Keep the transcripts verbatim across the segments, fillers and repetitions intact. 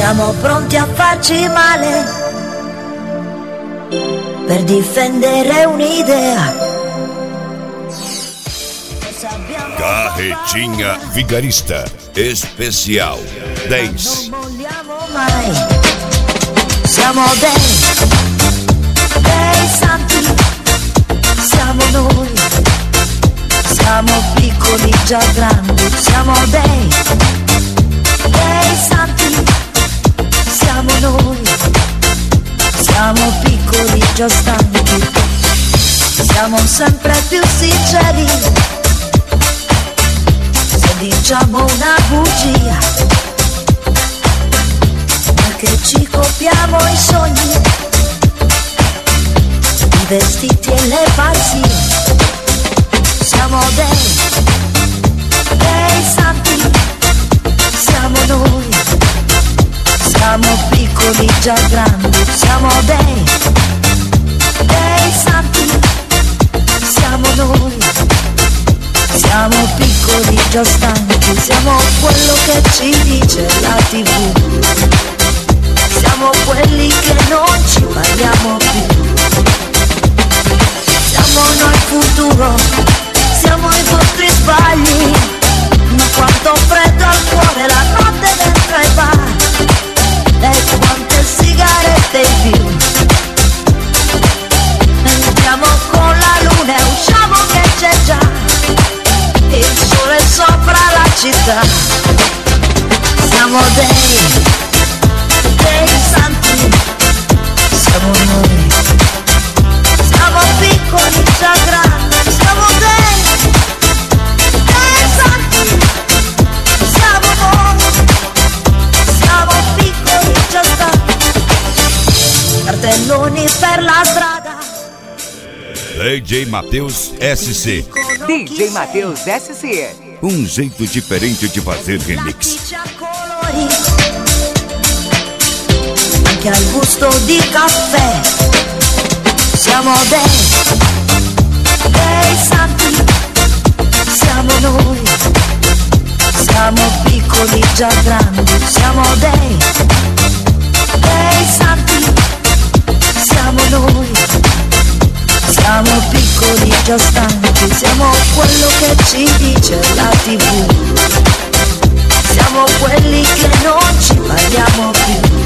Siamo pronti a farci male per difendere un'idea. Carretinha Vigarista Especial dez. Non molliamo mai. Siamo dei, dei santi. Siamo noi. Siamo piccoli già grandi. Siamo dei, dei santi. Siamo noi. Siamo piccoli già stanchi. Siamo sempre più sinceri. Diciamo una bugia, perché ci copiamo i sogni, i vestiti e le pazzie. Siamo dei, dei santi, siamo noi. Siamo piccoli già grandi, siamo dei, dei santi, siamo noi. Siamo piccoli già stanchi, siamo quello che ci dice la tivù. Siamo quelli che non ci parliamo più. Siamo noi il futuro, siamo i vostri sbagli. Ma quanto freddo al cuore la notte dentro ai bar. E quante sigarette in più. Entriamo con la luna e usciamo che c'è già il sole sopra la città. Siamo dei, dei santi, siamo noi. Siamo piccoli già grandi, siamo dei, dei santi, siamo noi. Siamo piccoli già stanchi. Cartelloni per la strada. D J Matheus S C. D J Matheus S C. Um jeito diferente de fazer remix. Anche al gusto di caffè. Siamo dei, dei santi. Siamo noi. Siamo piccoli già grandi. Siamo dei, dei santi. Siamo noi. Siamo piccoli già stanchi, siamo quello che ci dice la tivù. Siamo quelli che non ci parliamo più.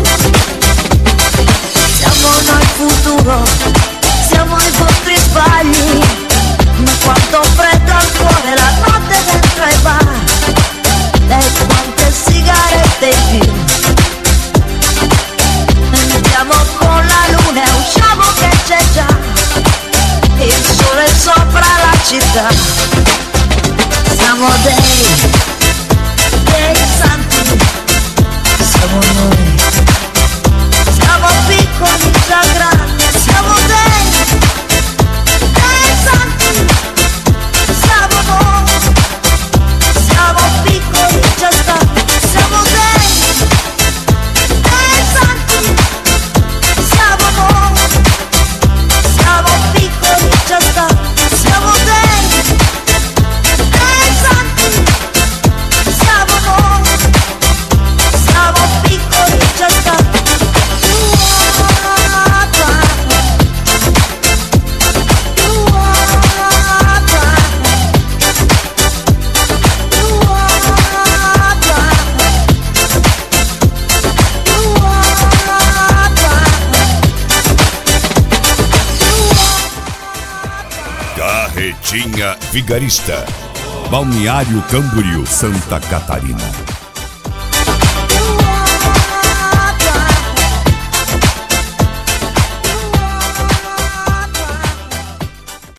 Siamo noi il futuro, siamo i vostri sbagli. Ma quanto freddo al cuore la notte dentro ai bar. E quante sigarette in più. Entriamo con la luna e usciamo che c'è già il sole sopra la città. Siamo dei, dei santi, siamo noi. Siamo piccoli già grandi, siamo dei, dei santi, siamo noi. Siamo piccoli già stanchi, siamo dei, dei santi, siamo noi. Siamo piccoli già stanchi, siamo dei, dei santi, siamo noi. Siamo piccoli già stanchi. Carretinha Vigarista, Balneário Camboriú, Santa Catarina.